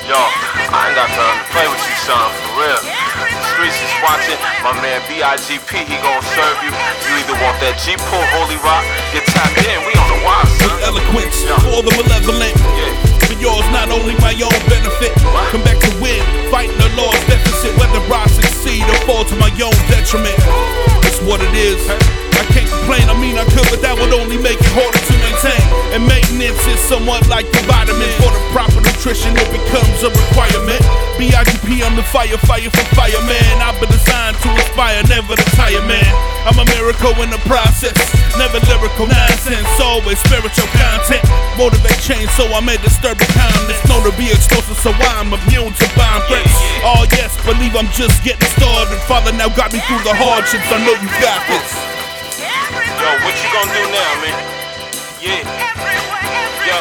Yo, I ain't got time to play with you, son, for real. The streets is watching, my man B.I.G.P, he gon' serve you. You either want that G-Pull, Holy Rock, get tapped in, we on the wild, son. With eloquence, for the malevolent. For yours, not only my own benefit. Come back to win, fighting the Lord's deficit. Whether I succeed or fall to my own detriment. It's what it is. I can't complain, I mean I could, but that would only make it harder to maintain. And maintenance is somewhat like the vitamin. For the proper nutrition, it becomes a requirement. B.I.G.P, I'm the fire for fireman. I've been designed to inspire, never to tire, man. I'm a miracle in the process, never lyrical nonsense, always spiritual content. Motivate change, so I made disturbing comments. Known to be explosive, so I'm immune to bomb threats. Oh yes, believe I'm just getting started. Father now got me through the hardships, I know you got this. Yo, what you gonna do now, man? Yeah. Yo,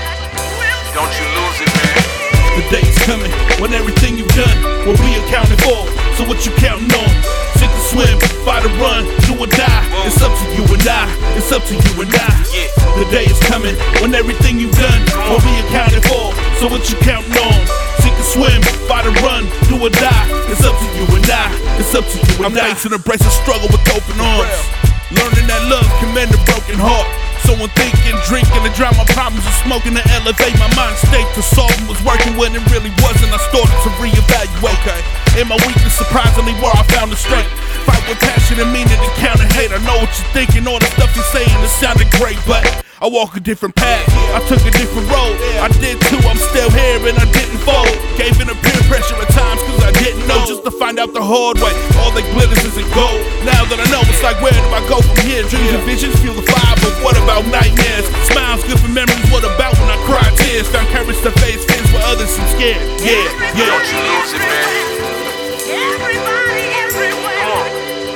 don't you lose it, man. The day is coming when everything you've done will be accounted for. So what you counting on? Sink or swim, fight or run, do or die. It's up to you and I. It's up to you and I. The day is coming when everything you've done will be accounted for. So what you counting on? Sink or swim, fight or run, do or die. It's up to you and I. It's up to you and I. I'm facing a brace of struggle with open arms. Learning that love can mend a broken heart. So I'm thinking, drinking to drown my problems and smoking to elevate my mind state. To solving was working when it really wasn't. I started to reevaluate. In my weakness, surprisingly, where I found the strength. Fight with passion and meaning to counter hate. I know what you're thinking, all the stuff you're saying, it sounded great, but I walk a different path. I took a different road. I did too, I'm still here and I didn't fold. Gave in to peer pressure at times cause I didn't know, just to find out the hard way. All that glitters isn't gold. Now that I know, it's like where do I go from here? Dreams and visions feel the fire, but what about nightmares? Smiles good for memories, what about when I cry tears? Found courage to face fears where others seem scared. Yeah. Don't you lose it, man. Everybody, everywhere. Come on.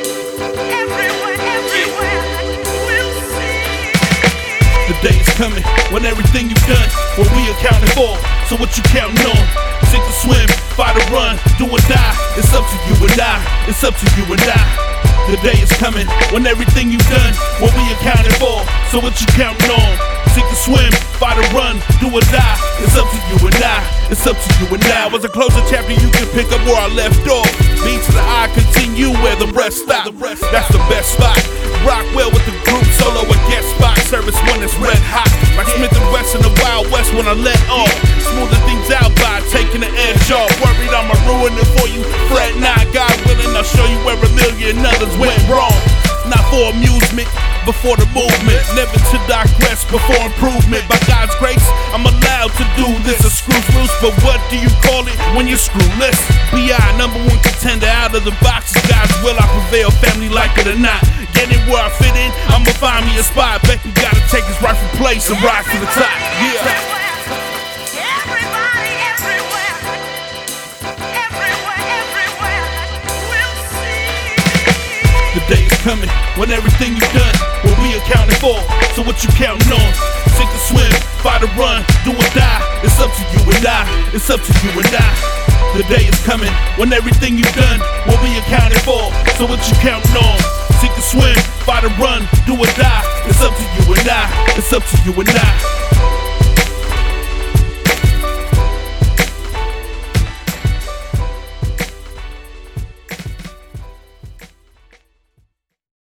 Everywhere. We'll see. The day is coming when everything you've done will be accounted for. So what you counting on? Sink or swim, fight or run, do or die. It's up to you and I. It's up to you and I. The day is coming when everything you've done will be accounted for. So what you counting on? Sink or swim, fight or run, do or die. It's up to you and I. It's up to you and I. Was a closer chapter you can pick up where I left off. B to the I, continue where the rest stop. That's the best spot. Rock well with the group, solo or guest spot. Service when it's red hot. Like Smith and West in the Wild West when I let off. Smoothing things out by taking the edge off. Worried I'ma ruin it for you. Fret not, God willing, I'll show you where a million others went wrong. Not for amusement, but for the movement. Never to digress before improvement. By God's grace, I'm allowed to do this. A screw loose, but what do you call it when you're screwless? B.I. #1 contender out of the box. God's will I prevail, family like it or not. Getting where I fit in, I'ma find me a spot. Bet you gotta take his rightful place and rise to the top. Yeah. Everybody, everywhere. We'll see. The day is coming when everything you've done will be accounted for. So what you counting on? Sink or swim, fight or run, do or die. It's up to you and I. It's up to you and I. The day is coming when everything you've done will be accounted for. So what you counting on? Sink or swim, fight or run, do or die. It's up to you and I. It's up to you and I.